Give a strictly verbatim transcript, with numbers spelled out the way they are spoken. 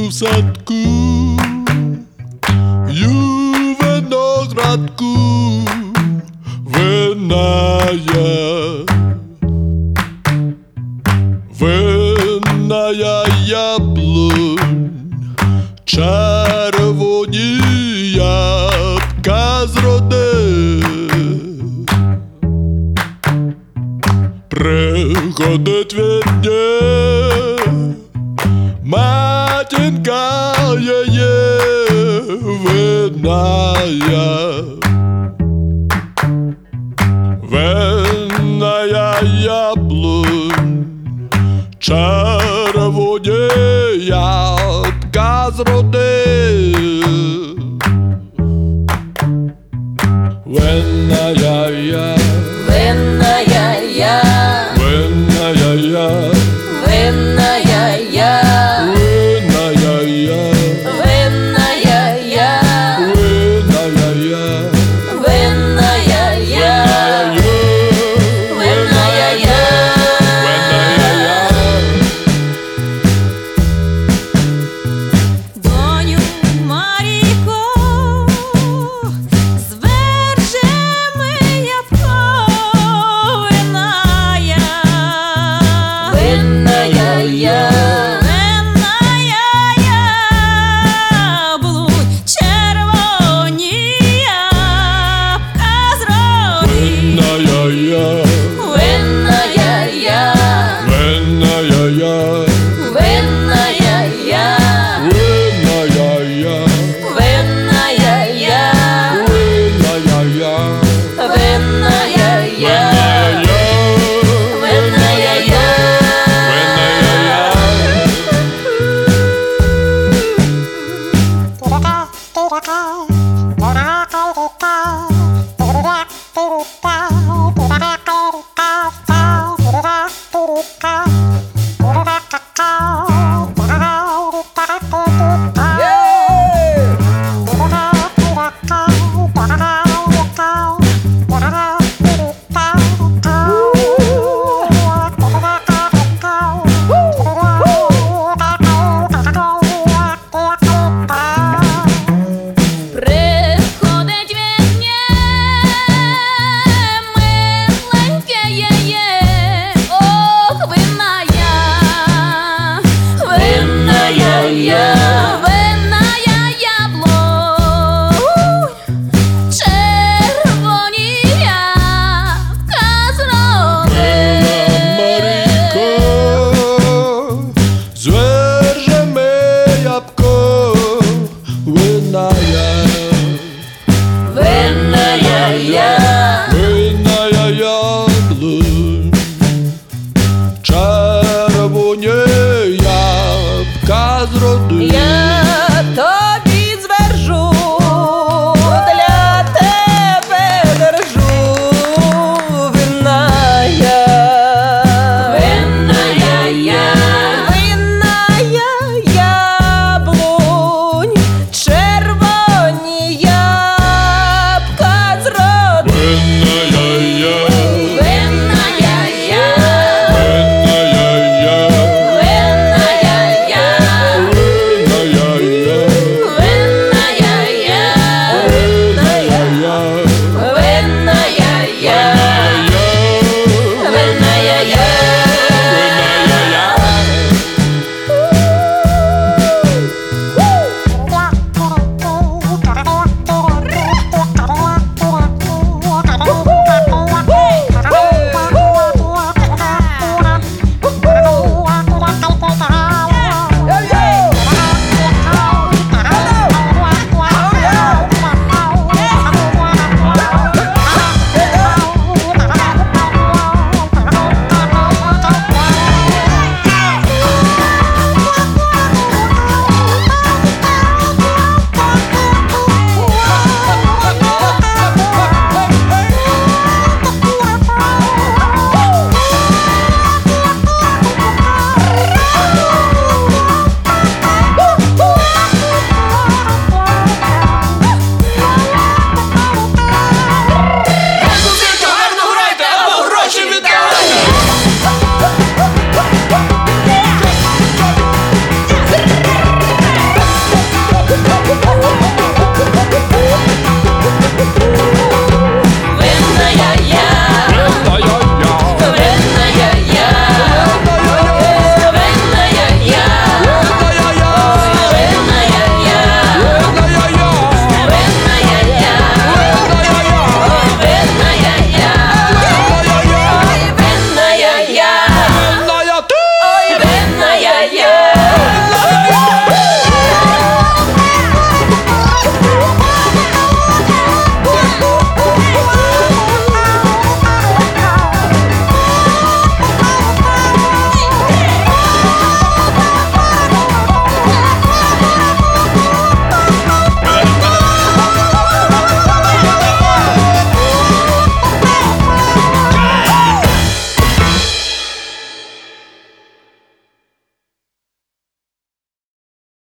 в садку, ю виноградку, винная, винная яблунь, червоні ябка зроди. Приходить відня, матінка її винная, винная яблунь, червоні ябка зроди. Винная я, винная я, винная я, винная я, винная я, винная я, винная я, винная я, винная я. Доню Марійко, зверже ми ябко, винная, винная я, винная яблунь, червоні ябка зроди. Винная я, Винная я, винная я, винная я, винная я, винная я, винная я, винная я, винная я. Приходить відня, миленьке є-є, ох, винная, винная я, винная яблунь, червоні ябка зроди. Марійко, зверже ми ябко, винная.